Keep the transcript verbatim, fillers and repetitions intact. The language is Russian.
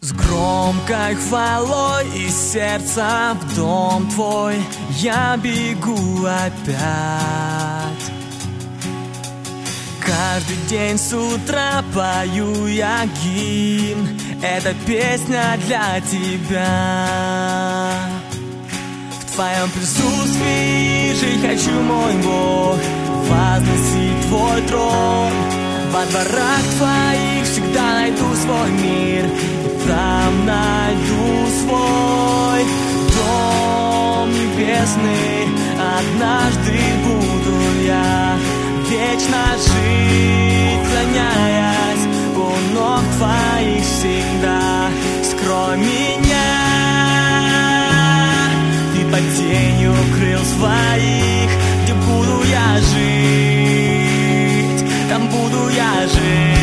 С громкой хвалой из сердца в дом твой я бегу опять. Каждый день с утра пою я гимн, эта песня для тебя. В твоем присутствии жить хочу, мой Бог, возносить твой трон. Во дворах твоих всегда найду свой мир, и там найду свой дом небесный. Однажды буду я вечно жить, храняясь у ног твоих всегда. Скрой меня, ты под тенью крыл своих, где буду я жить, там буду я жить.